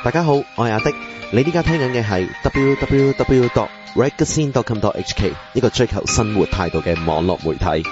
大家好，我係阿迪，你依家聽緊嘅係 www.ragazine.com.hk 一個追求生活態度嘅網絡媒體。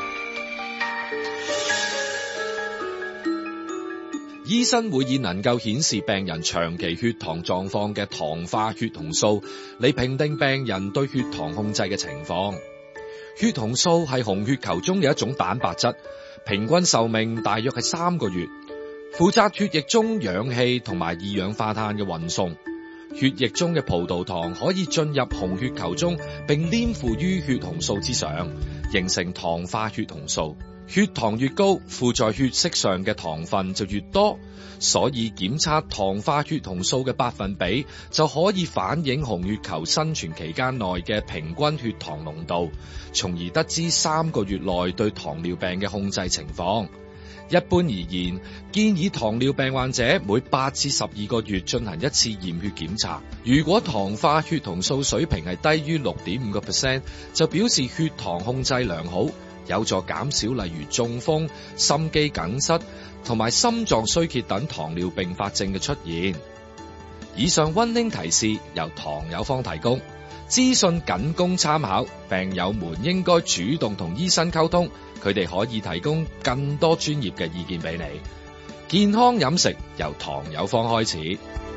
醫生會以能夠顯示病人長期血糖狀況嘅糖化血紅素嚟評定病人對血糖控制嘅情況。血紅素係紅血球中嘅一種蛋白質，平均壽命大約係3個月，負責血液中氧氣同埋二氧化碳嘅運送。血液中嘅葡萄糖可以進入紅血球中並黏附於血紅素之上，形成糖化血紅素。血糖越高，附在血色上嘅糖分就越多，所以檢測糖化血紅素嘅百分比就可以反映紅血球生存期間內嘅平均血糖濃度，從而得知3個月內對糖尿病嘅控制情況。一般而言，建議糖尿病患者每8至12個月進行一次驗血檢查。如果糖化血紅素水平係低於 6.5%， 就表示血糖控制良好，有助減少例如中風、心肌梗塞同埋心臟衰竭等糖尿併發症嘅出現。以上溫馨提示由糖友方提供，資訊僅供參考，病友們應該主動同醫生溝通，佢哋可以提供更多專業嘅意見俾你。健康飲食由糖友方開始。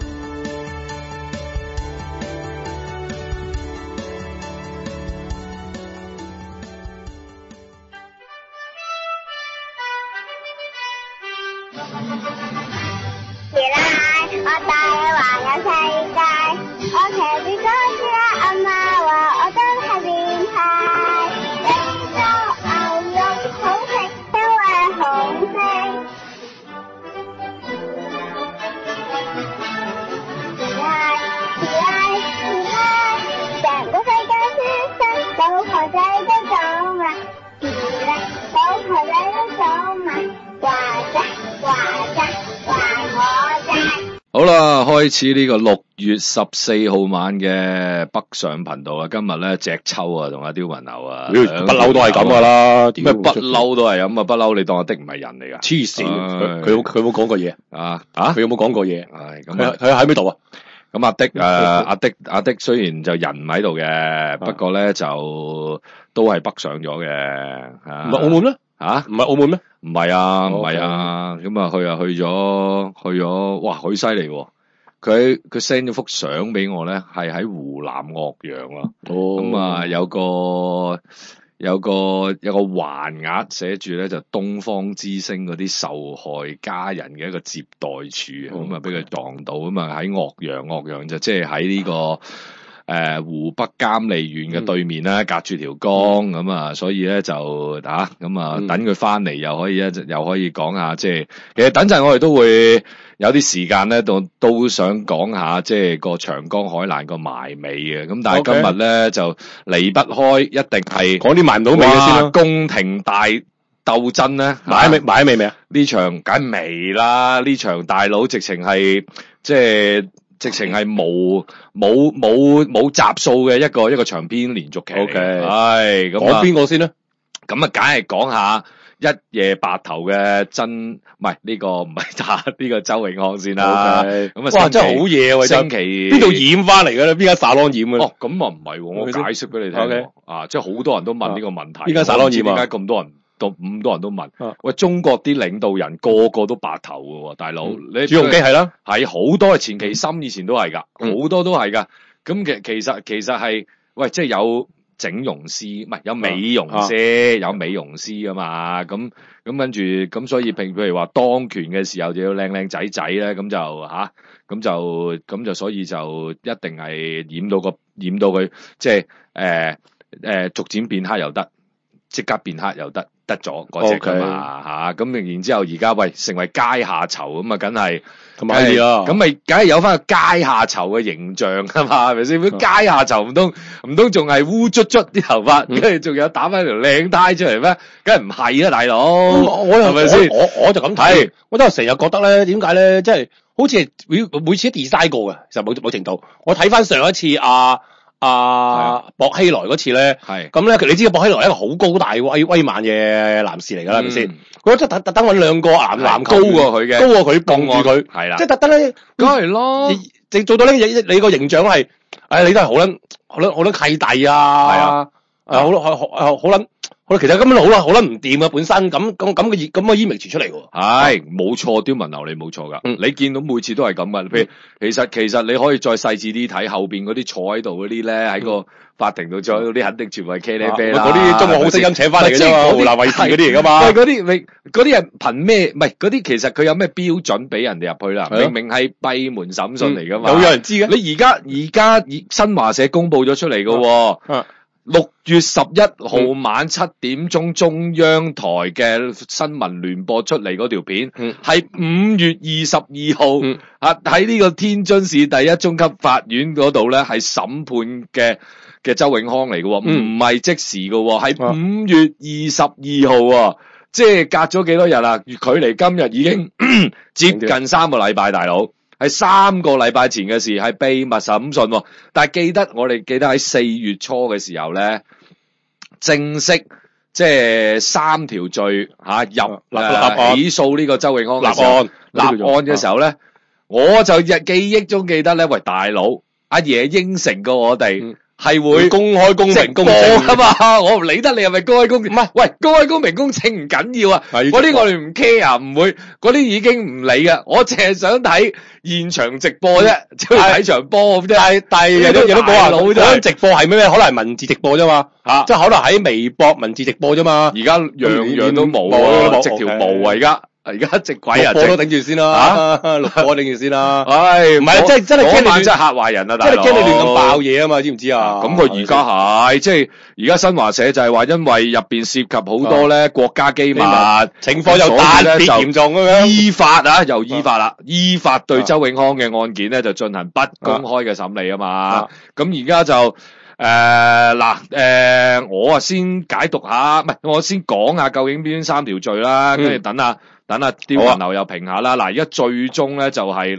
我帶你環遊世界，我騎住嗰隻阿媽話我真係變態。呢個牛肉好食，因為紅色。成個世界舒適，老婆仔都走埋，老婆仔都走埋，話啫話啫話我啫。 好啦，開始呢個6月14號晚嘅北上頻道啊！今日咧隻秋啊，同阿刁文牛啊， 不嬲都係咁噶啦， 咩不嬲都係咁啊！不嬲你當阿的唔係人嚟噶？ 黐線，佢有冇講過嘢啊？ 佢有冇講過嘢？ 咁佢喺邊度啊？ 咁阿的雖然就人唔喺度嘅，不過咧就都係北上咗嘅。 唔係澳門咩？ 吓？ 唔係澳門咩？ 唔係啊，唔係啊，咁啊去咗，哇，好犀利喎！佢 send 咗幅相俾我咧，係喺湖南岳陽啦。咁啊有個橫額寫住咧就東方之星嗰啲受害家人嘅一個接待處，咁啊俾佢撞到，咁啊喺岳陽就即係喺呢個湖北監利縣嘅對面啦，隔住條江咁啊，所以咧就咁啊等佢翻嚟又可以講下，即係其實等陣我哋都會有啲時間咧，都想講下即係個長江海難個埋尾嘅，咁但係今日咧就離不開一定係講啲埋唔到尾嘅先啦。 宮廷大鬥爭咧， 埋咗尾未啊？ 呢場梗未啦，呢場大佬直情係直情係冇集數嘅一個長篇連續劇。係咁講邊個先咧？ 咁啊，梗係講下一夜白頭嘅唔係呢個周永康先啦。咁啊， 哇，真係好嘢喎！ 星期邊度染翻嚟嘅咧？邊間沙朗染嘅？ 哦，咁啊唔係，我解釋俾你聽。即係好多人都問呢個問題。 邊間沙朗染啊？ 點解咁多人都問？喂，中國啲領導人個個都白頭嘅喎，大佬。你朱鎔基係啦， 係好多係錢其琛以前都係㗎，好多都係㗎。咁其實係喂，即係有整容師，唔係有美容師，有美容師㗎嘛。咁跟住咁，所以譬如話當權嘅時候就要靚仔仔咧，咁就所以就一定係染到佢即係逐漸變黑又得，即刻變黑又得咗嗰隻㗎嘛嚇。咁然之後而家成為階下囚咁啊，梗係同埋咁咪梗係有翻個階下囚嘅形象啊嘛，係咪先？階下囚唔通仲係烏卒卒啲頭髮，跟住仲有打翻條靚呔出嚟咩？梗係唔係啊，大佬！ 我又係咪先？我就咁睇，我都係成日覺得咧，點解咧？即係好似係每次都 design 過嘅，就某程度。我睇翻上一次薄熙來嗰次咧，咁咧，你知薄熙來係一個好高大威猛嘅男士嚟㗎啦，係咪先？佢真係特登揾兩個男高過佢嘅，高過佢，傍住佢，係啦，即係特登咧， 梗係咯， 你做到呢你個形象係，你都係好撚契弟啊， 係啊， 好撚。其實根本好撚唔掂啊！本身咁嘅image 出嚟喎。 係冇錯，刁文流你冇錯噶。你見到每次都係咁噶。譬如其實你可以再細緻啲睇後邊嗰啲坐喺度嗰啲咧，喺個法庭度坐嗰啲，肯定全部係茄喱啡啦。 嗰啲中國好聲音請翻嚟嘅啫嘛，湖南衛視嗰啲嚟噶嘛。 喂，嗰啲係憑咩？唔係嗰啲，其實佢有咩標準俾人哋入去啦？明明係閉門審訊嚟噶嘛。 有人知嘅。 你而家新華社公佈咗出嚟嘅。6月11號晚7點鐘中央台嘅新聞聯播出嚟嗰條片，係5月22號喺呢個天津市第一中級法院嗰度咧，係審判嘅周永康嚟嘅，唔係即時嘅，係5月22號，即係隔咗幾多日啦？距離今日已經接近3個禮拜，大佬。係3個禮拜前嘅事，係秘密審訊，但係我哋記得喺4月初嘅時候咧，正式即係3條罪起訴呢個周永康嘅時候，立案嘅時候咧，我就記憶中記得咧，喂大佬，阿爺應承過我哋。係會公開公平公正啊嘛，我唔理得你係咪公開公正，唔係，喂，公開公平公正唔緊要啊，嗰啲我哋唔 care，唔會，嗰啲已經唔理嘅，我淨係想睇現場直播啫，即係睇場波咁啫。 但係有都講話，嗰種直播係咩？可能係文字直播啫嘛，即係可能喺微博文字直播啫嘛。 而家樣都冇啊，直條毛啊而家。而家直鬼啊！ 錄播都頂住先啦，錄播頂住先啦。 唉， 唔係，真係驚你真係嚇壞人啊！ 真係驚你亂咁爆嘢啊嘛，知唔知啊？ 咁佢而家係即係而家新華社就係話，因為入邊涉及好多咧國家機密， 情況又特別嚴重咁樣， 依法對周永康嘅案件咧就進行不公開嘅審理啊嘛。咁而家就。我先解讀下，唔係我先講下究竟邊3條罪啦，跟住等下刁文流又評下啦。嗱，而家最終咧就係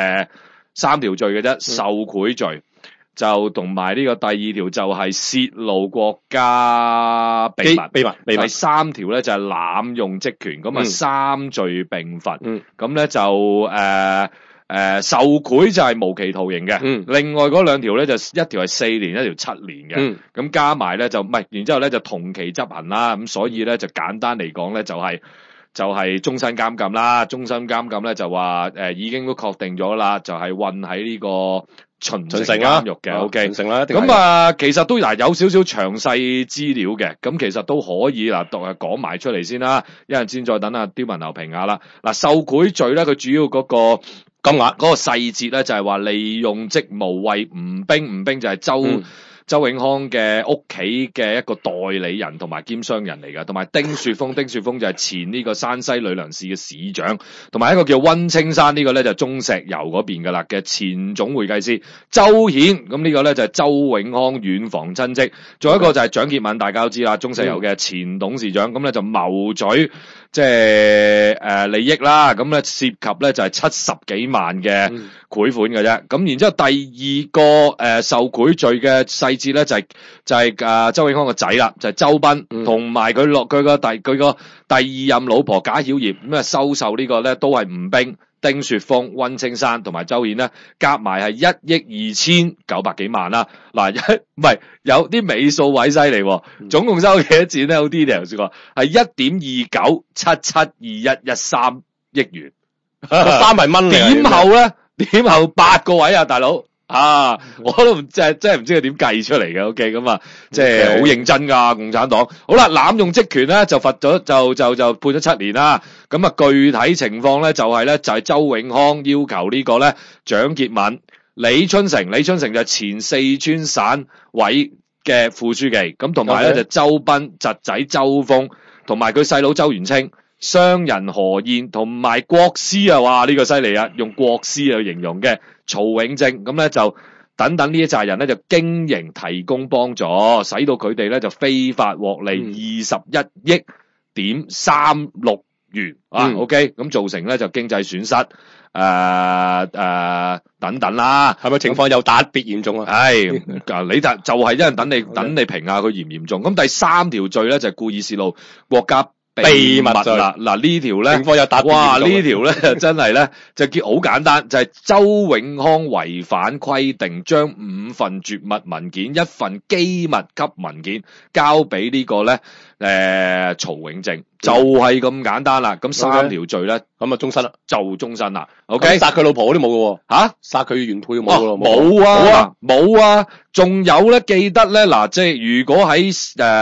3條罪嘅啫，受賄罪就同埋呢個第2條就係泄露國家秘密，第3條咧就係濫用職權，咁啊3罪並罰，咁咧就受賄就係無期徒刑嘅，另外嗰2條咧就一條係4年，一條7年嘅，咁加埋咧就唔係，然之後咧就同期執行啦，咁所以咧就簡單嚟講咧就係終身監禁啦，終身監禁咧就話已經都確定咗啦，就係運喺呢個秦城監獄嘅 ，OK， 秦城啦，咁其實都有少少詳細資料嘅，咁其實都可以講埋出嚟先啦，一陣先再等阿刁文流評下啦。嗱，受賄罪咧，佢主要嗰個金額嗰個細節咧就係話利用職務為吳冰就係周永康嘅屋企嘅一個代理人同埋兼商人嚟㗎，同埋丁雪峰就係前呢個山西呂梁市嘅市長，同埋一個叫溫青山呢個咧就中石油嗰邊㗎啦嘅前總會計師周顯，咁呢個咧就係周永康遠房親戚，仲有一個就係蔣潔敏，大家都知啦，中石油嘅前董事長，咁咧就謀取即係利益啦，咁咧涉及咧就係70幾萬嘅賄款嘅啫，咁然之後第2個受賄罪嘅細節咧就係周永康個仔啦，就係周斌，同埋佢個第2任老婆賈曉葉，咁啊收受呢個咧都係吳冰、丁雪峰、溫青山同埋周顯咧，夾埋係1億2900幾萬啦。嗱，唔係有啲尾數位犀利，總共收幾多錢咧？好 detail 先講，係1.29772113億元 ，3係蚊嚟。 點後8個位啊，大佬啊！我都真係唔知佢點計出嚟嘅。OK， 咁啊，即係好認真噶，共產黨。好啦，濫用職權咧就罰咗就判咗7年啦。咁啊，具體情況咧就係周永康要求呢個咧蔣潔敏、李春成就係前四川省委嘅副書記，咁同埋咧就周斌侄仔周峰，同埋佢細佬周元清。商人何燕同埋國師啊，哇呢個犀利啊，用國師去形容嘅曹永正，咁咧就等呢一紮人咧就經營提供幫助，使到佢哋咧就非法獲利21億點36元啊 ，OK， 咁造成咧就經濟損失等等啦， 係咪情況又特別嚴重啊？ 係，你就係因為等你評下佢嚴唔嚴重。咁第3條罪咧就係故意泄露國家秘密罪啦。嗱呢條咧， 情況有特別哇！ 嚴重呢條咧真係咧就叫好簡單，就係周永康違反規定，將5份絕密文件、1份機密級文件交俾呢個咧曹永正，就係咁簡單啦。咁3條罪咧， 咁啊終身啦， 就終身啦。OK， 殺佢老婆嗰啲冇嘅喎， 嚇殺佢原配冇嘅咯， 冇啊，冇啊，仲有咧，記得咧嗱，即係如果喺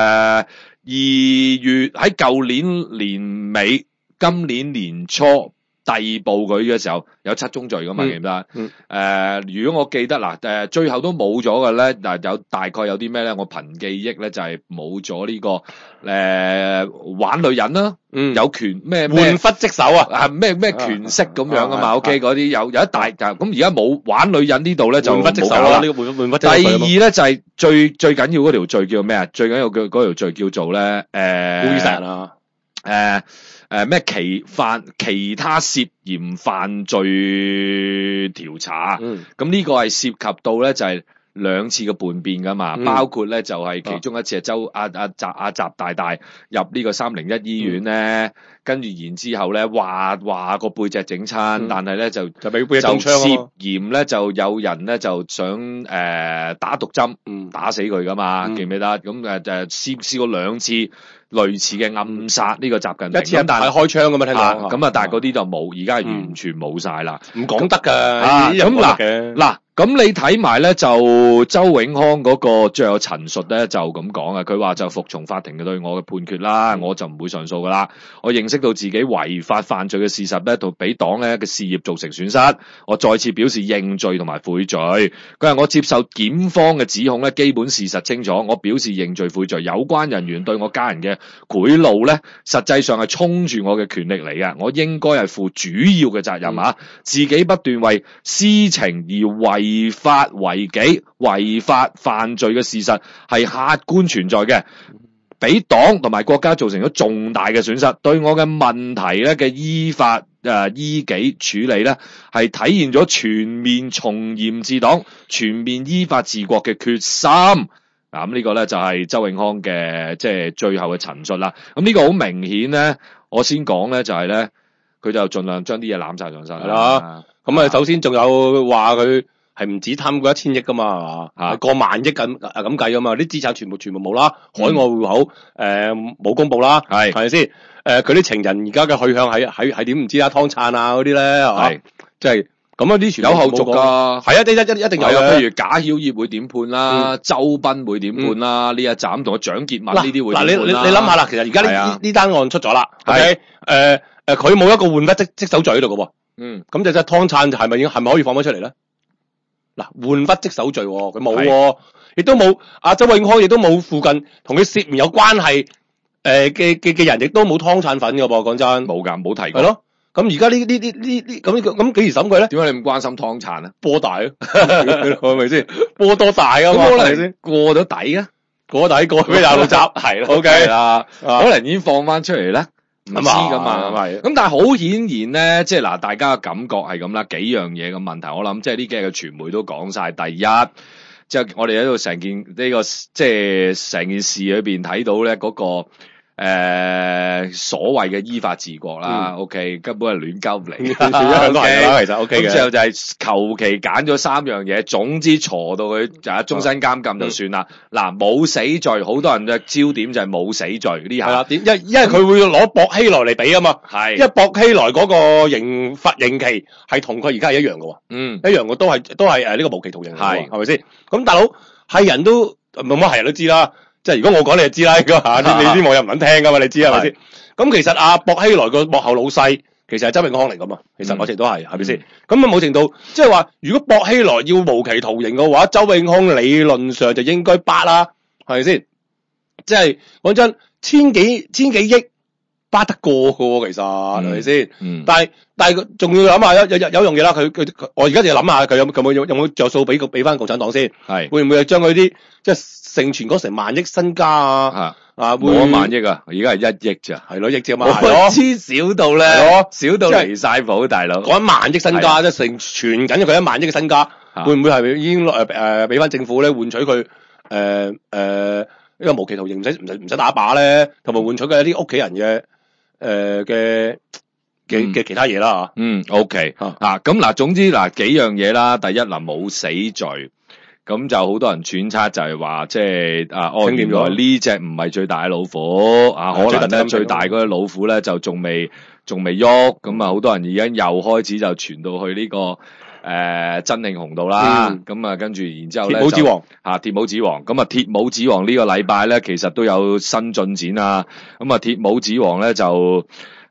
2月喺舊年年尾、今年年初逮捕佢嘅時候，有7宗罪噶嘛，記唔記得？如果我記得嗱，最後都冇咗嘅咧，嗱有大概有啲咩咧？我憑記憶咧就係冇咗呢個玩女人啦，有權咩換忽職守啊， 咩權色咁樣啊嘛，OK 嗰啲有一大咁而家冇玩女人呢度咧就換忽職守啦，呢個換忽職守。 第二咧就係最緊要嗰條罪叫咩啊？最緊要嗰條罪叫做咧故意殺人啊， 咩其他涉嫌犯罪調查，咁呢個係涉及到咧就係2次嘅叛變噶嘛，包括咧就係其中一次係阿習大大入呢個301醫院咧，跟住然之後咧話個背脊整親，但係咧就俾背脊中槍涉嫌咧就有人咧就想打毒針，打死佢噶嘛，記唔記得？咁試過2次。類似嘅暗殺呢個習近平， 一次但係開槍咁嘛，聽講咁但係嗰啲就冇，而家係完全冇晒啦， 唔講得㗎。 咁嗱，咁你睇埋咧就周永康嗰個最後陳述咧就咁講啊，佢話就服從法庭嘅對我嘅判決啦，我就唔會上訴噶啦。我認識到自己違法犯罪嘅事實咧，同俾黨咧嘅事業造成損失，我再次表示認罪同埋悔罪。佢話我接受檢方嘅指控咧，基本事實清楚，我表示認罪悔罪。有關人員對我家人嘅賄賂咧，實際上係衝住我嘅權力嚟嘅，我應該係負主要嘅責任啊！自己不斷為私情而違法違紀、違法犯罪嘅事實係客觀存在嘅，俾黨同埋國家造成咗重大嘅損失，對我嘅問題咧嘅依法依紀處理咧，係體現咗全面從嚴治黨、全面依法治國嘅決心。咁呢個咧就係周永康嘅即係最後嘅陳述啦。咁呢個好明顯咧，我先講咧就係咧，佢就盡量將啲嘢攬晒上身。係啦， 咁首先仲有話佢係唔止貪過1000億噶嘛，係嘛？過萬億咁計噶嘛，啲資產全部冇啦，海外戶口冇公布啦，係咪先？佢啲情人而家嘅去向係點唔知啦，湯燦啊嗰啲咧係嘛？即係。咁啲全有後續噶，係一定有嘅。譬如賈曉葉會點判啦，周斌會點判啦，呢一斬同個蔣潔文呢啲會點判啦。嗱你諗下啦，其實而家呢單案出咗啦，OK，佢冇一個換忽職守罪喺度嘅喎，咁就即係湯燦係咪可以放翻出嚟咧？嗱，換忽職守罪佢冇，亦都冇阿周永康亦都冇附近同佢涉嫌有關係嘅人，亦都冇湯燦份嘅噃，講真冇㗎，冇提過。係咯。咁而家呢咁幾時審佢咧？點解你咁關心湯燦啊？波大咯，係咪先？波多大啊嘛？係咪先？過咗底啊？過咗底過俾廿六集，係咯 ，OK 啦，可能已經放翻出嚟咧，唔知噶嘛。咁但係好顯然咧，即係嗱，大家嘅感覺係咁啦，幾樣嘢嘅問題，我諗即係呢幾日嘅傳媒都講晒。第一，即係我哋喺度成件呢個即係成件事裏邊睇到咧嗰個。所謂嘅依法治國啦，OK， 根本係亂鳩嚟，全部都係啦，其實 OK 嘅。咁之後就係求其揀咗3樣嘢，總之鋤到佢就係終身監禁就算啦。嗱，冇死罪，好多人嘅焦點就係冇死罪呢下。係啦，因為佢會攞薄熙來嚟比啊嘛，係，因為薄熙來嗰個刑期係同佢而家係一樣嘅，一樣嘅都係呢個無期徒刑，係咪先？咁大佬係人都冇乜係人都知啦。即係如果我講你就知啦，應該嚇，你啲網友唔肯聽噶嘛，你知係咪先？咁其實阿薄熙來個幕後老細其實係周永康嚟噶嘛，其實我哋都係咪先？咁啊冇程度，即係話如果薄熙來要無期徒刑嘅話，周永康理論上就應該bắt啦，係咪先？即係講真，千幾億bắt得過嘅喎，其實係咪先？但係仲要諗下有樣嘢啦，我而家就諗下佢有冇着數俾翻共產黨先？係會唔會係將佢啲即係盛傳嗰成萬億身家啊？會1萬億啊？而家係1億咋？係咯，億啫嘛，係咯，黐少到咧，少到離晒譜，大佬講1萬億身家，即係盛傳緊佢1萬億嘅身家，會唔會係已經俾翻政府咧換取佢呢個無期徒刑唔使打靶咧，同埋換取佢一啲屋企人嘅嘅其他嘢啦 OK 咁嗱，總之嗱幾樣嘢啦。第一嗱冇死罪，咁就好多人揣測就係話即係原來呢隻唔係最大嘅老虎可能咧最大嗰隻老虎咧就仲未喐，咁好多人已經又開始就傳到去呢個真慶紅度啦，咁跟住然之後咧鐵帽子王鐵帽子王，咁鐵帽子王呢個禮拜咧其實都有新進展啦，咁鐵帽子王咧就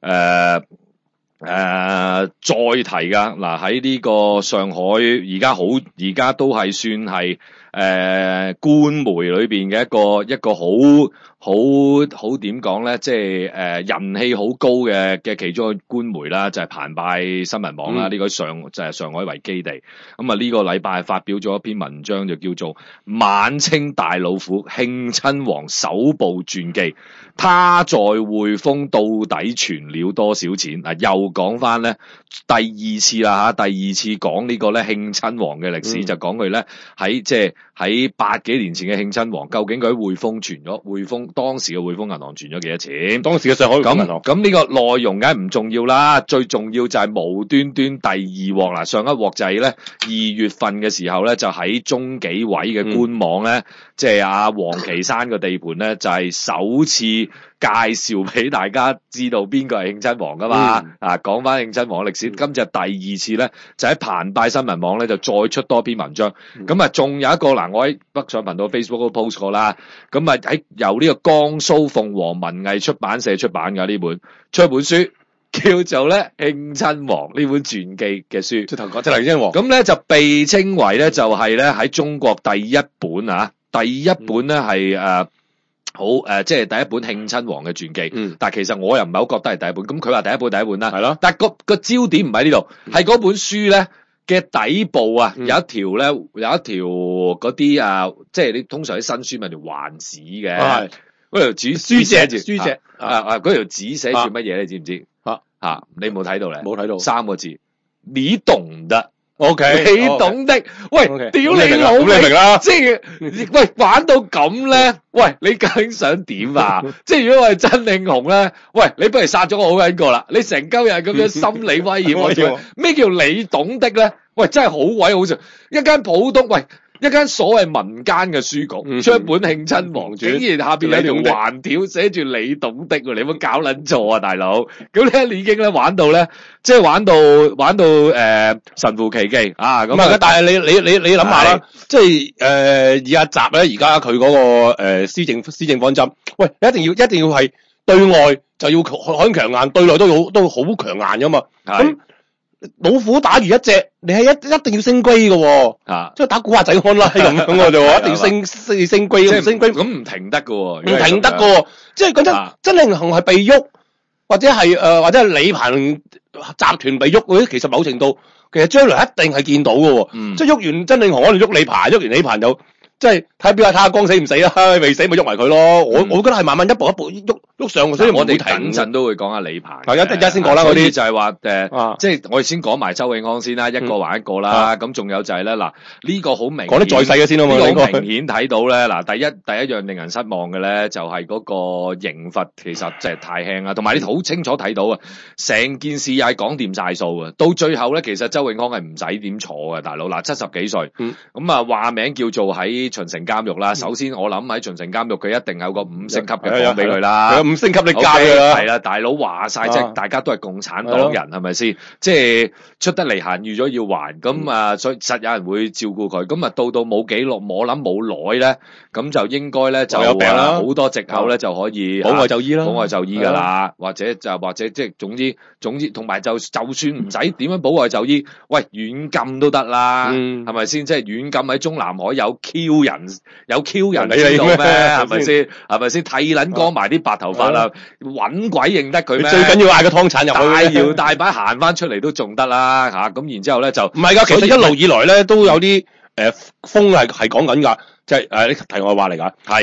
再提噶嗱，喺呢個上海而家都係算係官媒裏邊嘅一個好點講咧，即係人氣好高嘅其中一個官媒啦，就係澎湃新聞網啦，呢個就係上海為基地。咁呢個禮拜發表咗一篇文章，就叫做《晚清大老虎慶親王首部傳記》，他在匯豐到底存了多少錢？又講翻咧第二次啦第二次講呢個咧慶親王嘅歷史，就講佢咧喺8幾年前嘅慶親王，究竟佢喺匯豐當時嘅匯豐銀行存咗幾多錢？當時嘅上海銀行咁呢個內容梗係唔重要啦，最重要就係無端端第二鑊啦。上一鑊就係咧2月份嘅時候咧，就喺中紀委嘅官網咧，即係王岐山嘅地盤咧，就係首次介紹俾大家知道邊個係慶親王噶嘛。講翻慶親王嘅歷史，今次第二次咧就喺澎湃新聞網咧就再出多篇文章。咁仲有一個嗱，我喺北上頻道 Facebook 都 post 過啦。咁喺由呢個江蘇鳳凰文藝出版社出版嘅呢本書，叫做咧慶親王呢本傳記嘅書。即係慶親王。咁咧就被稱為咧就係咧喺中國第一本咧係即係第一本慶親王嘅傳記。但係其實我又唔係好覺得係第一本。咁佢話第一本啦。係咯。但係個焦點唔喺呢度，係嗰本書咧嘅底部有一條嗰啲即係你通常啲新書咪條橫紙嘅，嗰條紙書寫住嗰條紙寫住乜嘢你知唔知？你冇睇到咧？冇睇到，3個字，你懂得。OK， 你懂的。喂，屌你老味，你明啦？即係喂玩到咁咧，喂你究竟想點啊？即係如果我係真慶紅咧，喂你不如殺咗我好緊過啦！你成鳩日咁樣心理威脅我做咩叫你懂的咧？喂，真係好鬼好笑，一間所謂民間嘅書局出一本慶親王，竟然下邊有條橫條寫住你懂的，你有冇搞撚錯啊，大佬？咁咧你已經咧玩到咧，即係玩到神乎其技咁但係你諗下啦，即係以阿習咧，而家佢嗰個施政方針，喂，一定要係對外就要很強硬，對內都好強硬噶嘛。咁老虎打完一隻，你係一定要升龜嘅，即係打古惑仔看啦咁我就一定要升龜，升龜咁唔停得嘅，唔停得嘅，即係講真慶紅係被喐，或者係李鵬集團被喐嗰啲，其實某程度其實將來一定係見到嘅，即係喐完真慶紅，可能喐李鵬，喐完李鵬就即係睇邊個睇下光死唔死啦，未死咪喐埋佢咯。我覺得係慢慢一步一步喐上，所以我哋等陣都會講下李鵬。一陣間先講啦，嗰啲就係話即係我哋先講埋周永康先啦，一個還一個啦。咁仲有就係咧嗱，呢個好明顯講得在世嘅先啊嘛，呢個好明顯睇到咧嗱，第一樣令人失望嘅咧，就係嗰個刑罰其實即係太輕啦，同埋你好清楚睇到啊，成件事係講掂晒數啊。到最後咧，其實周永康係唔使點坐嘅，大佬嗱，70幾歲，咁話名叫做喺秦城監獄啦。首先我諗喺秦城監獄佢一定有個5星級嘅房俾佢啦，5星級你加㗎啦，係啦，大佬話晒即係大家都係共產黨人係咪先？即係出得嚟行預咗要還，咁所以實有人會照顧佢。咁到冇幾耐，我諗冇耐咧，咁就應該咧就好多藉口咧就可以保外就醫啦，保外就醫㗎啦，或者即係總之同埋就算唔使點樣保外就醫，喂軟禁都得啦，係咪先？即係軟禁喺中南海有 Q 人知道咩？係咪先？係咪先？剃撚光埋啲白頭髮啦，揾鬼認得佢咩？最緊要嗌個湯鏟入去，大搖大擺行翻出嚟都仲得啦嚇。咁然之後咧就唔係㗎，其實一路以來咧都有啲風係講緊㗎，即係呢題外話嚟㗎。係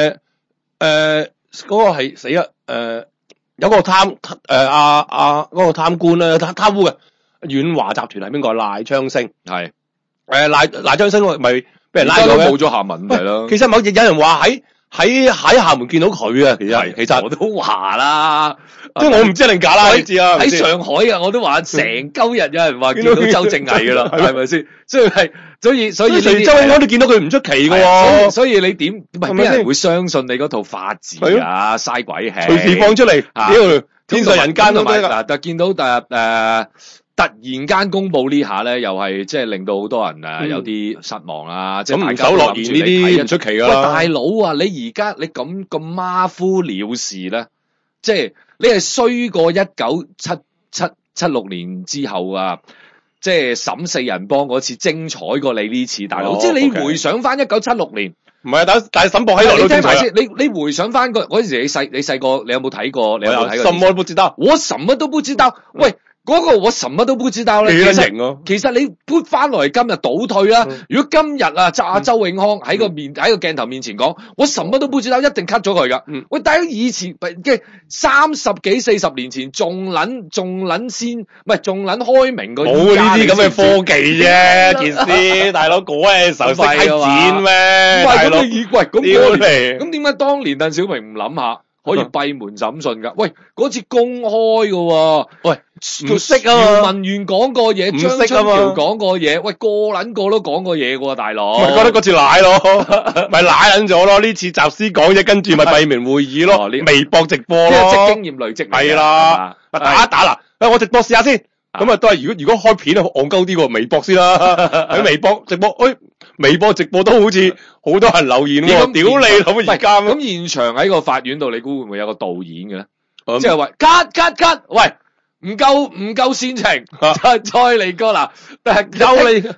嗰個係死有個嗰個貪官咧貪污嘅遠華集團係邊個？賴昌星係賴昌星咪俾人拉咗冇咗下文係咯。其實有人話喺廈門見到佢啊，其實我都話啦， 即係我唔知係定假啦，你知啊？ 喺上海啊，我都話成鳩日有人話見到周正毅噶啦，係咪先？所以你周永康都見到佢唔出奇噶喎， 所以你點唔係啲人會相信你嗰套法治啊？嘥鬼氣， 隨時放出嚟，天上人間都得嗱，但見到突然間公佈呢下咧，又係即係令到好多人有啲失望啦。即係咁唔守諾言呢啲唔出奇噶啦。 喂，大佬啊，你而家你咁馬虎了事咧，即係你係衰過1976年之後啊，即係審四人幫嗰次精彩過你呢次，大佬。即係你回想翻1976年。 唔係啊，但係沈博喺度你聽埋先，你回想翻嗰陣時，你細個，你有冇睇過？你有冇睇過？ 什麼都不知道， 我什麼都不知道。喂，嗰個我什麼都不知道咧。其實你 put 翻落嚟今日倒退啦。如果今日啊，周永康喺個鏡頭面前講，我什麼都不知道，一定 cut 咗佢噶。喂，大家以前嘅30幾40年前仲撚先，唔係仲撚開明過。 冇呢啲咁嘅科技啫，件事大佬嗰陣時候識睇剪咩？ 喂，咁點解當年鄧小平唔諗下可以閉門審訊㗎？喂，嗰次公開㗎喎。喂， 唔識啊嘛。 姚文元講過嘢，張春橋講過嘢，喂，個撚個都講過嘢㗎喎，大佬。 咪覺得嗰次賴咯，咪賴撚咗咯。呢次集思講嘢，跟住咪閉門會議咯，微博直播咯。 即係經驗累積。 係啦，打一打啦。我直播試下先。咁啊，都係如果開片啊，戇鳩啲喎，微博先啦。喺微博直播，微博直播都好似好多人留言喎，屌你老而家咁現場喺個法院度，你估會唔會有個導演嘅咧？即係話 cut， 喂，唔夠煽情，再嚟個嗱，有你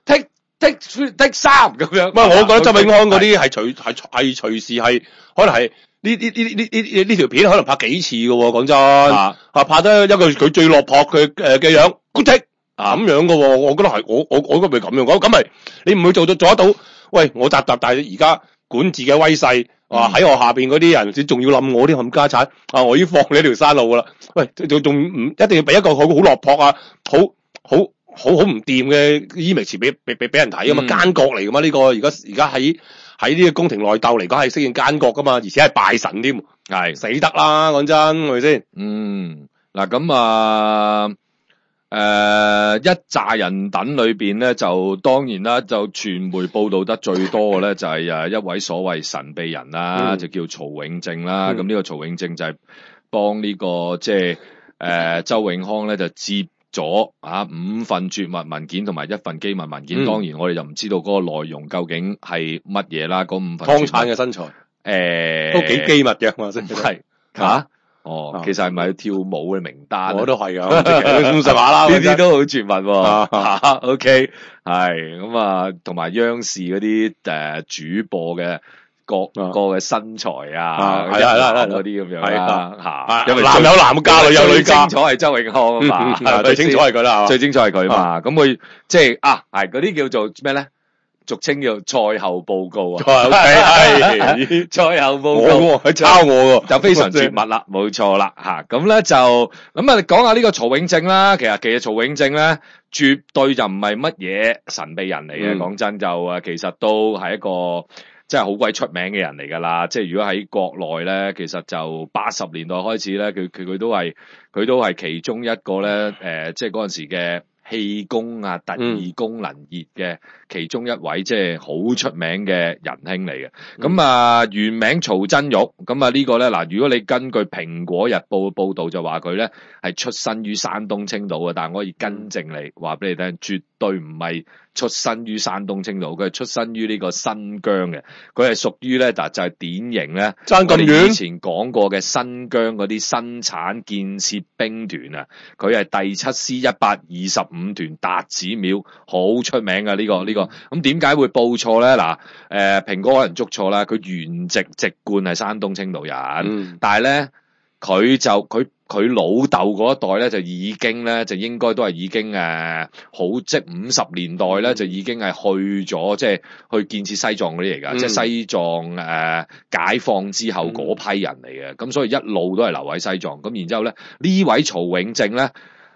take 3咁樣。 唔係，我覺得周永康嗰啲係隨時係可能係呢條片可能拍幾次嘅喎，講真拍得一個佢最落魄嘅樣 good take 咁樣嘅喎，我覺得係我覺得咪咁樣講，咁咪你唔會做得到？喂，我但係而家管治嘅威勢喺我下邊嗰啲人，仲要冧我啲冚家產啊！我已經放你一條山路噶啦，喂，仲唔一定要俾一個好落魄啊，好唔掂嘅 image 俾人睇啊嘛，奸角嚟噶嘛呢個，而家喺呢個宮廷內鬥嚟講係適應奸角噶嘛，而且係拜神添，係死得啦，講真係咪先？ 嗱咁啊。一紮人等裏邊咧，就當然啦，就傳媒報道得最多嘅咧，就係一位所謂神秘人啦，就叫曹永正啦。咁呢個曹永正就係幫呢個即係周永康咧就接咗5份絕密文件同埋1份機密文件。當然我哋就唔知道嗰個內容究竟係乜嘢啦。嗰5份湯產嘅身材，都幾機密嘅，我真係其實係咪跳舞嘅名單？ 我都係噶，咁上下啦， 呢啲都好絕密喎。OK， 係咁啊，同埋央視嗰啲主播嘅各個嘅身材啊，係嗰啲咁樣啦，因為男有男家，女有女家，最精彩係周永康啊嘛， 最精彩係佢啦， 最精彩係佢嘛。咁佢即係係嗰啲叫做咩咧？俗稱叫賽後報告啊，係賽後報告， 佢抄我就非常絕密啦，冇錯啦吓。咁咧就咁啊，講下呢個曹永正啦。其實曹永正咧，絕對就唔係乜嘢神秘人嚟嘅。講真就其實都係一個即係好鬼出名嘅人嚟噶啦。即係如果喺國內咧，其實就80年代開始咧，佢都係其中一個咧，即係嗰陣時嘅氣功啊、特異功能熱嘅其中一位，即係好出名嘅仁兄嚟嘅。咁原名曹真玉。咁呢個咧嗱，如果你根據蘋果日報嘅報道就話佢咧係出身於山東青島嘅，但係我可以更正你，話俾你聽，絕對唔係出身於山東青島，佢係出身於呢個新疆嘅。佢係屬於咧就係典型咧， 爭咁遠。 以前講過嘅新疆嗰啲生產建設兵團啊，佢係第7師125團達子廟，好出名嘅呢個。咁點解會報錯咧？嗱，蘋果可能捉錯啦，佢原籍籍貫係山東青島人，但係咧佢老豆嗰一代咧就已經咧就應該都係已經即50年代咧就已經係去咗，即係去建設西藏嗰啲嚟㗎，即係西藏解放之後嗰批人嚟嘅，咁所以一路都係留喺西藏。咁然之後咧呢位曹永正咧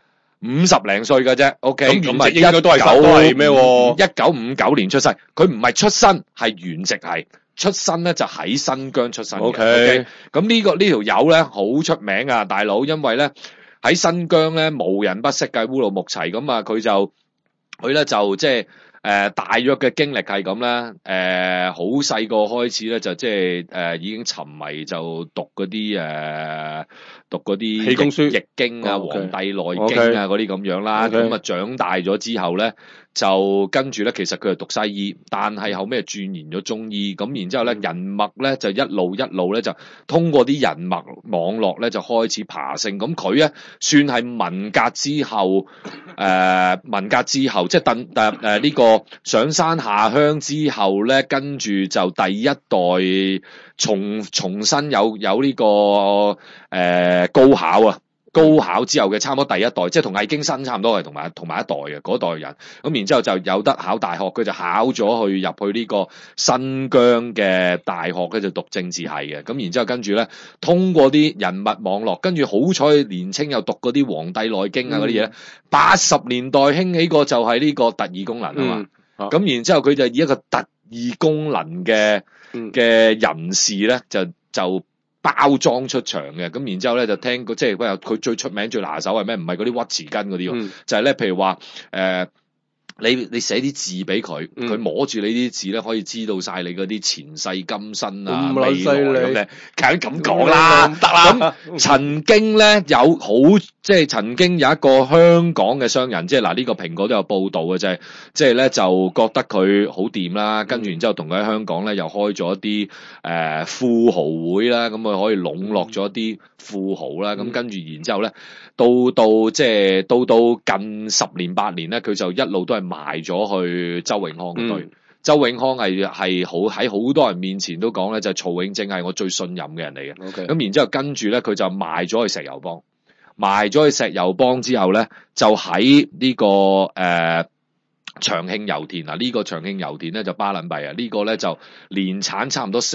50零歲嘅啫 ，OK， 咁應該都係咩？1959 年出世，佢唔係出身，係原籍係， 出身咧就喺新疆出身嘅。 OK 咁呢條友咧好出名啊，大佬，因為咧喺新疆咧無人不識嘅烏魯木齊，咁啊佢咧就即係大約嘅經歷係咁啦。好細個開始咧就即係已經沉迷就讀嗰啲氣功書易經啊、 OK 黃帝內經啊嗰啲咁樣啦。 OK 咁啊長大咗之後咧，就跟住咧其實佢係讀西醫，但係後尾鑽研咗中醫。咁然之後咧人脈咧就一路咧就通過啲人脈網絡咧就開始爬升。咁佢咧算係文革之後即係呢個上山下鄉之後咧，跟住就第一代重新有呢個高考啊。高考之後嘅差唔多第一代，即係同魏京新差唔多係同埋一代嘅嗰代人。咁然之後就有得考大學，佢就考咗入去呢個新疆嘅大學咧，就讀政治系嘅。咁然之後跟住咧，通過啲人脈網絡，跟住好彩年青又讀嗰啲《黃帝內經》啊嗰啲嘢咧。80年代興起過就係呢個特異功能啊嘛。咁然之後佢就以一個特異功能嘅人士咧，就包裝出場嘅。咁然之後咧就聽過，即係佢最出名最拿手係咩？唔係嗰啲屈匙羹嗰啲喎，就係咧譬如話你寫啲字俾佢，佢摸住你啲字咧，可以知道晒你嗰啲前世今生啊、未來咁嘅，梗咁講啦，唔得啦。咁曾經咧即係曾經有一個香港嘅商人，即係嗱呢個蘋果都有報道嘅，即係咧就覺得佢好掂啦，跟住然之後同佢喺香港咧又開咗一啲富豪會啦，咁佢可以籠絡咗一啲富豪啦，咁跟住然之後咧到近10年8年咧，佢就一路都係賣咗去周永康嗰隊。周永康係好喺好多人面前都講咧，就係曹永正係我最信任嘅人嚟嘅。咁 Okay. 然之後跟住咧，佢就賣咗去石油幫。賣咗去石油幫之後咧，就喺呢個長慶油田啊，呢個長慶油田咧就巴撚幣啊，呢個咧就年產差唔多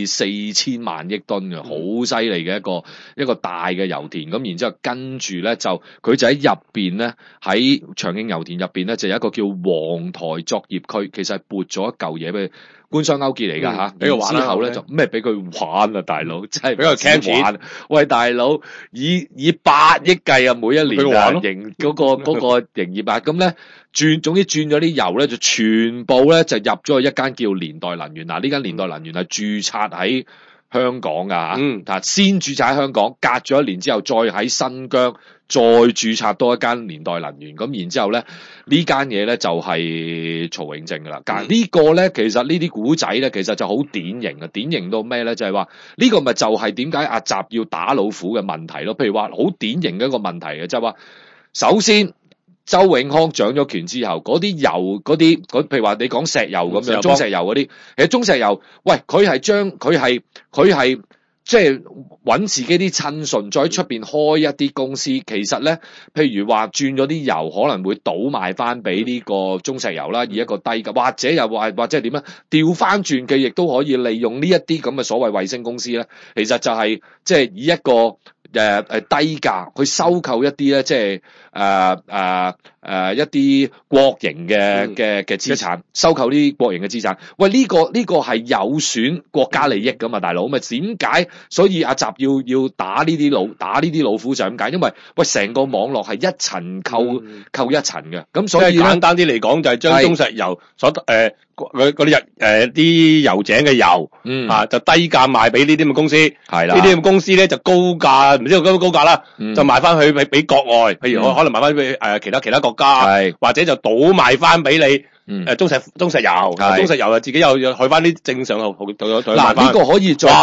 4000萬億噸嘅，好犀利嘅一個大嘅油田。咁然之後跟住咧就佢就喺入邊咧，喺長慶油田入邊咧就有一個叫黃台作業區，其實係撥咗一嚿嘢俾佢。官商勾結嚟㗎嚇， 俾佢玩之後咧就咩俾佢玩啊，大佬真係俾佢 camp 玩。喂，大佬以8億計啊，每一年啊營嗰個營業額，咁咧總之轉咗啲油咧，就全部咧就入咗去一間叫年代能源。嗱，呢間年代能源係註冊喺香港㗎嚇，先註冊喺香港，隔咗1年之後再喺新疆再註冊多一間年代能源。咁然之後咧呢間嘢咧就係曹永正㗎啦。但係呢個咧其實呢啲古仔咧其實就好典型啊，典型到咩咧？就係話呢個咪就係點解阿習要打老虎嘅問題咯。譬如話好典型嘅一個問題嘅，就係話首先周永康掌咗權之後，嗰啲油譬如話你講石油咁樣，中石油嗰啲，其實中石油喂佢係即係揾自己啲親信，再喺出邊開一啲公司。其實咧，譬如話轉咗啲油，可能會倒賣翻俾呢個中石油啦，以一個低價，或者係點樣調翻轉嘅，亦都可以利用呢一啲咁嘅所謂衛星公司咧。其實就係即係以一個低價去收購一啲咧，即係一啲國營嘅資產，收購啲國營嘅資產。喂，呢個係有損國家利益噶嘛，大佬。咪點解？所以阿習要打呢啲老虎就咁解，因為喂成個網絡係一層扣一層嘅，咁所以簡單啲嚟講就係將中石油所嗰啲啲油井嘅油就低價賣俾呢啲咁嘅公司，係啦，呢啲咁嘅公司咧就高價，唔知道高價啦，就賣翻去俾國外，譬如我可能賣翻俾其他國家，或者就倒賣翻俾你。中石油，中石油啊，自己又去翻啲正常號嗱，呢個可以再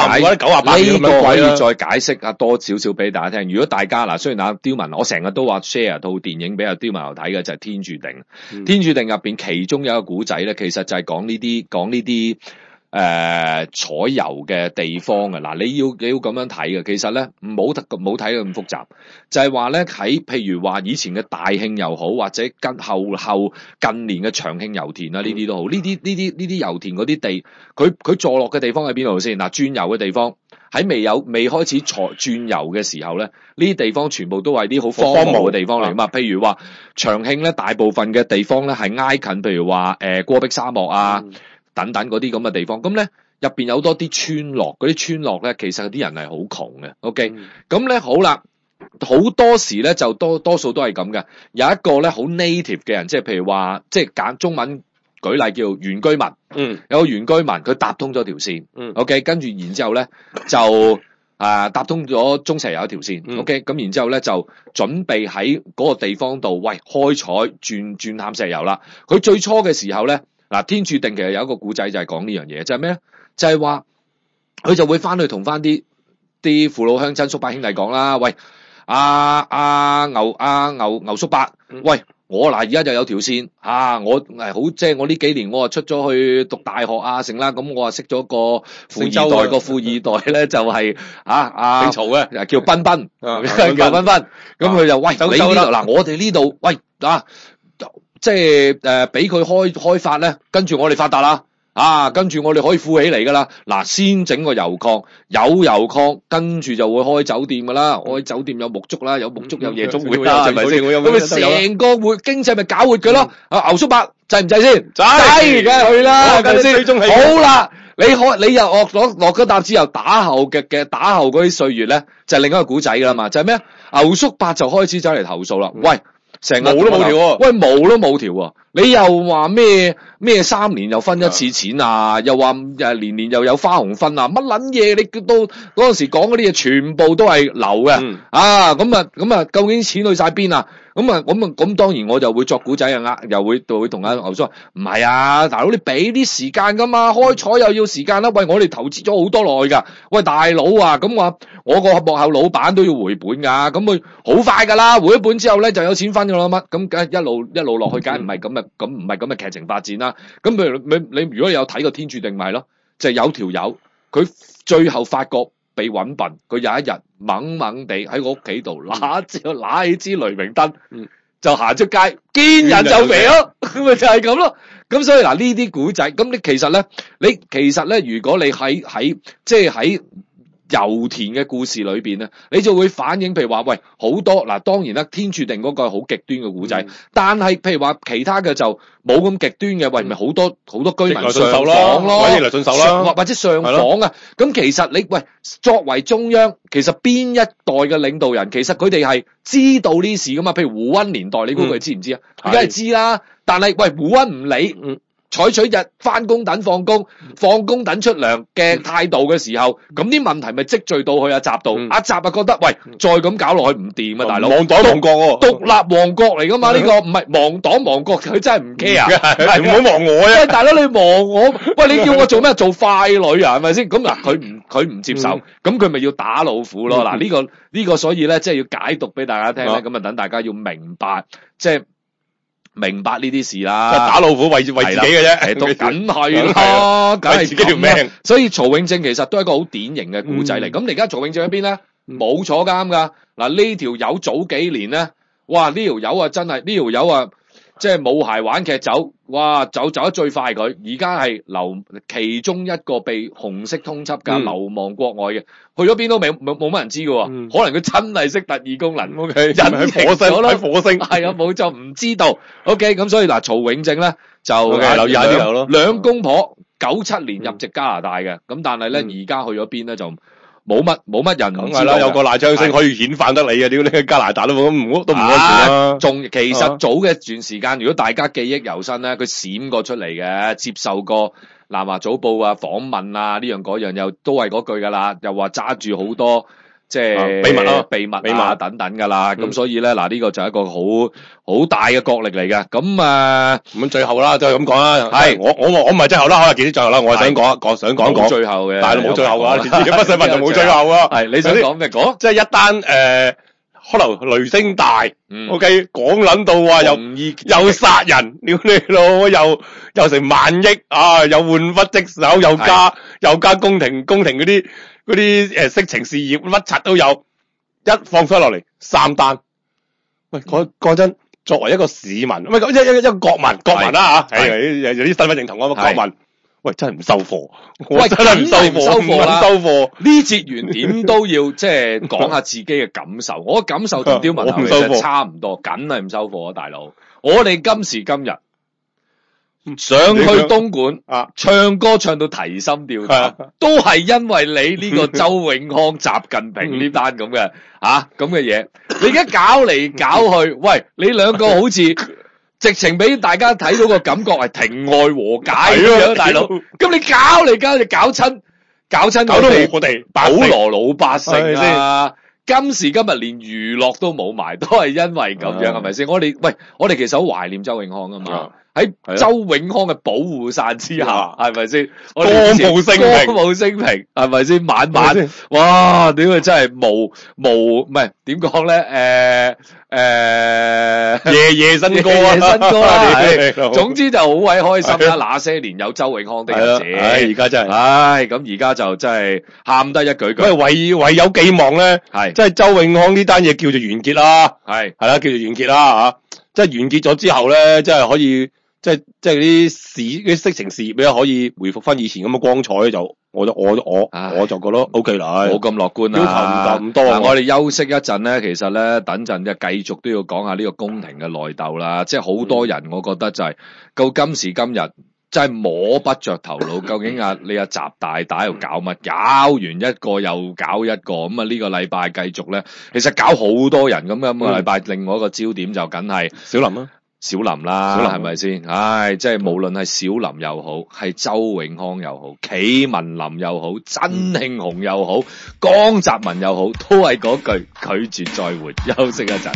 解釋多少少俾大家聽。如果大家嗱，雖然阿刁文，我成日都話 share 套電影俾阿刁文睇嘅，就係《天注定》。天注定入邊其中有一個古仔咧，其實就係講呢啲採油嘅地方嘅。嗱，你要咁樣睇嘅，其實咧唔好睇得咁複雜，就係話咧喺譬如話以前嘅大慶又好，或者後近年嘅長慶油田啊，呢啲都好，呢啲油田嗰啲地，佢坐落嘅地方喺邊度先？嗱，轉油嘅地方喺未開始轉油嘅時候咧，呢啲地方全部都係啲好荒蕪嘅地方嚟嘛。譬如話長慶咧，大部分嘅地方咧係挨近，譬如話戈壁沙漠啊。等等嗰啲咁嘅地方，咁咧入邊有多啲村落，嗰啲村落咧，其實啲人係好窮嘅。OK，咁咧好啦，好多時咧就多數都係咁嘅。有一個咧好 native 嘅人，即係譬如話，即係揀中文舉例叫原居民。有個原居民佢搭通咗條線。OK， 跟住然之後咧就搭通咗中石油一條線。OK， 咁然之後咧就準備喺嗰個地方度，喂開採轉探石油啦。佢最初嘅時候咧，嗱天注定其實有一個古仔就係講呢樣嘢，就係咩咧？就係話佢就會翻去同翻啲父老鄉親叔伯兄弟講啦，喂牛叔伯，喂我嗱而家就有條線我好即係我呢幾年我出咗去讀大學成啦，咁我識咗個富二代，個富二代咧就係姓曹嘅，叫彬彬，叫彬彬，咁佢就喂你呢度嗱我哋呢度喂即係俾佢開發咧，跟住我哋發達啦。跟住我哋可以富起嚟噶啦！嗱，先整個油礦，有油礦，跟住就會開酒店噶啦。開酒店有沐足啦，有沐足有夜總會啦，係咪先？咁咪成個經濟咪搞活佢咯？牛叔伯制唔制先？制，梗係去啦，係咪先？好啦，你又落咗搭之後打後嗰啲歲月咧，就係另一個古仔噶啦嘛，就係咩？牛叔伯就開始走嚟投訴啦，喂！成毛都冇條喎，喂毛都冇條喎，你又話咩3年又分一次錢又話年年又有花紅分乜撚嘢？你到嗰陣時講嗰啲嘢全部都係流嘅，咁啊，究竟錢去晒邊啊？咁當然我就會作古仔又會同阿牛叔話唔係大佬你俾啲時間噶嘛，開採又要時間啦。喂，我哋投資咗好多落去噶，喂大佬咁話我個幕後老闆都要回本噶，咁佢好快噶啦，回咗本之後咧就有錢分噶啦乜，咁梗係一路落去，梗係唔係咁嘅劇情發展啦。咁譬如你如果你有睇過天注定咪咯，就係有條友佢最後發覺被揾笨，佢有一日懵懵地喺個屋企度拿起支雷明燈，就行出街見人就肥咯，咁咪就係咁咯。咁所以嗱呢啲古仔，咁你其實咧，如果你喺即係喺油田嘅故事裏邊咧，你就會反映譬如話喂好多嗱，當然啦，天注定嗰個係好極端嘅古仔，但係譬如話其他嘅就冇咁極端嘅，喂咪好多居民上訪咯， 逆來順受啦， 或者上訪啊。咁其實你喂作為中央，其實邊一代嘅領導人，其實佢哋係知道呢事噶嘛？譬如胡溫年代，你估佢知唔知啊？梗係知啦，但係喂胡溫唔理。採取日翻工等放工，放工等出糧嘅態度嘅時候，咁啲問題咪積聚到去阿習度，阿習啊覺得喂再咁搞落去唔掂啊，大佬亡黨亡國喎， 獨立王國嚟噶嘛呢個唔係亡黨亡國，佢真係唔 care， 唔好忘我啊！ 喂大佬你忘我，喂你叫我做咩做傀儡啊？係咪先？咁嗱佢唔接受，咁佢咪要打老虎咯？嗱呢個所以咧即係要解讀俾大家聽咧，咁啊等大家要明白即係。明白呢啲事啦， 打老虎為自己嘅啫， 都梗係啦，梗係自己條命。 所以曹永正其實都係一個好典型嘅古仔嚟。咁而家曹永正喺邊咧？冇坐監噶。嗱呢條友早幾年咧，哇呢條友啊真係呢條友啊，即係冇鞋玩劇走，哇走得最快佢。而家係其中一個被紅色通緝噶，流亡國外嘅，去咗邊都冇乜人知噶。可能佢真係識特異功能，OK， 隱形咗啦， 喺火星係啊冇就唔知道。OK， 咁所以嗱曹永正咧就留意下呢度咯。 兩公婆97年入籍加拿大嘅，咁但係咧而家去咗邊咧就冇乜人唔知道。 係啦，有個賴昌星可以遣返得你啊！屌你加拿大都唔安全啦。 仲其實早嘅一段時間，如果大家記憶猶新咧，佢閃過出嚟嘅，接受過南華早報訪問呢樣嗰樣，又都係嗰句噶啦，又話揸住好多即係秘密等等噶啦。咁所以咧嗱呢個就係一個好大嘅角力嚟嘅。咁最後啦，都係咁講啦。係我唔係最後啦，可能幾啲最後啦，我係想講最後嘅， 但係冇最後噶，你自己不使問就冇最後啊。 係你想講咩講？ 即係一單可能雷聲大，OK 講捻到話又殺人，屌你老又成萬億又換忽職守，又加宮廷嗰啲色情事業乜柒都有，一放出落嚟3單。喂，講真，作為一個市民，唔係一個國民啦吓，有啲身份認同啊嘛，國民。喂，真係唔收貨！ 喂，真係唔收貨啦！ 收貨呢節完點都要即係講下自己嘅感受。我嘅感受同刁文頭其實差唔多，梗係唔收貨啊，大佬！我哋今時今日上去東莞啊， 唱歌唱到提心吊膽，都係因為你呢個周永康、習近平呢單咁嘅咁嘅嘢，你而家搞嚟搞去，喂，你兩個好似直情俾大家睇到個感覺係庭外和解咁樣，大佬，咁你搞嚟搞去搞親到我哋普羅老百姓啊！今時今日連娛樂都冇埋，都係因為咁樣，係咪先？我哋其實好懷念周永康啊嘛。喺周永康嘅保護傘之下，係咪先？歌舞升平，係咪先？晚晚，哇！屌佢真係唔係點講咧？ 夜新歌啦，總之就好鬼開心啦！那些年有周永康的日子， 而家真係， 咁而家就真係喊得一句句， 唯有寄望咧，即係周永康呢單嘢叫做完結啦，係啦，叫做完結啦嚇，即係完結咗之後咧，即係可以。即係啲色情事業咧，可以回復翻以前咁嘅光彩，就我就覺得 OK 啦， 冇咁樂觀啦， 唔多。 我哋休息一陣咧，其實咧等陣就繼續都要講下呢個宮廷嘅內鬥啦。即係好多人，我覺得就係到今時今日，真係摸不着頭腦，究竟你習大大喺度搞乜？搞完一個又搞一個，咁啊呢個禮拜繼續咧，其實搞好多人咁嘅禮拜，另外一個焦點就梗係小林啦。 小林啦，係咪先？唉，即係無論係小林又好，係周永康又好，紀文林又好，曾慶紅又好，江澤民又好，都係嗰句拒絕再活。休息一陣。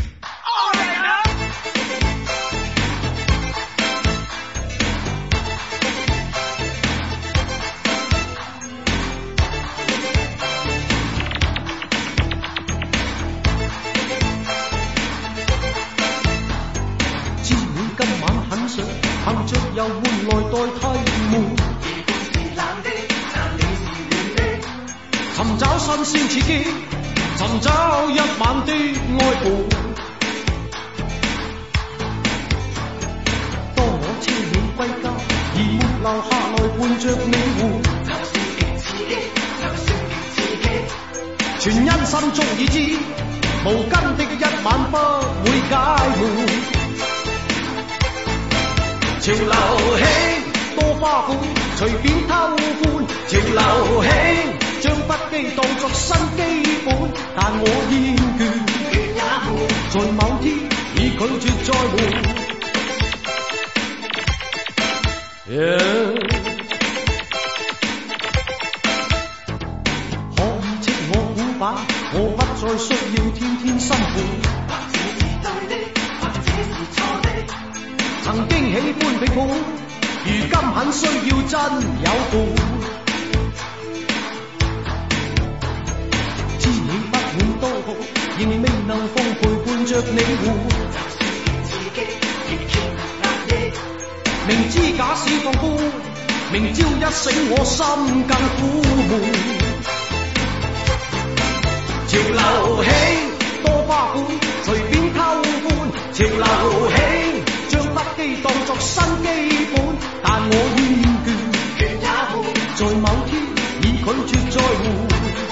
憑着遊玩來代替悶，尋找新鮮刺激，尋找一晚的愛伴。當我車你歸家，而沒留下來伴着你玩，全因心中已知，無根的一晚不會解悶。潮流興多花款，隨便偷歡。潮流興將不羈當作新基本，但我厭倦，在某天已拒絕再換。可以斥我古板，我不再需要天天心悶。曾經喜歡比本，如今很需要真有伴。知你不滿多好，仍未能奉陪伴着你活。明知假使放寬，明朝一醒我心更苦悶。潮流興多花款，隨便偷歡。潮流興不羈當作新基本，但我厭倦，在某天已拒絕再換。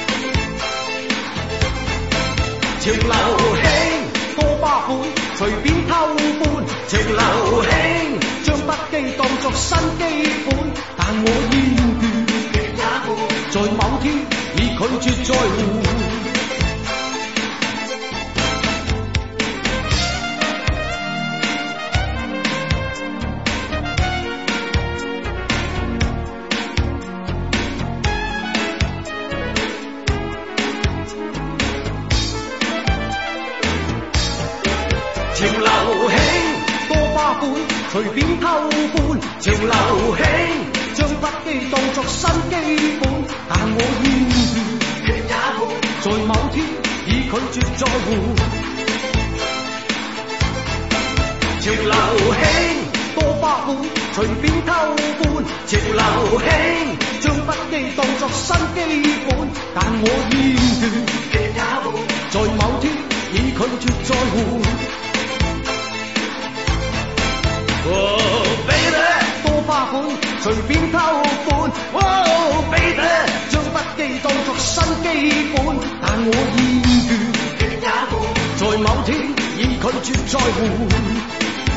潮流興多花款，隨便偷歡。潮流興將不羈當作新基本，但我厭倦，在某天已拒絕再換。潮流興多花款，隨便偷歡。潮流興將不羈當作新基本，但我厭倦，在某天已拒絕再換。潮流興多花款，隨便偷歡。潮流興將不羈當作新基本，但我厭倦，在某天已拒絕再換。baby 多花款，隨便偷歡。baby 將不羈當作新基本，但我厭倦，在某天已拒絕再換。